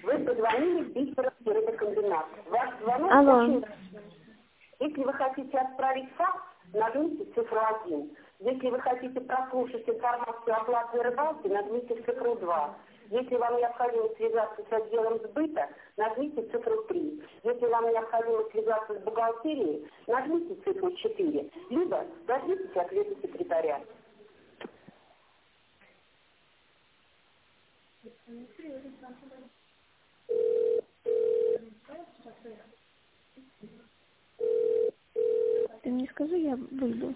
Вы позвонили в Бисеровский рыбокомбинат. Ваш звонок Алло. очень важный. Если вы хотите отправить факс, нажмите цифру 1. Если вы хотите прослушать информацию о платной рыбалке, нажмите цифру 2. Если вам необходимо связаться с отделом сбыта, нажмите цифру 3. Если вам необходимо связаться с бухгалтерией, нажмите цифру 4. Либо дождитесь ответа секретаря. Ты мне скажи, я выйду.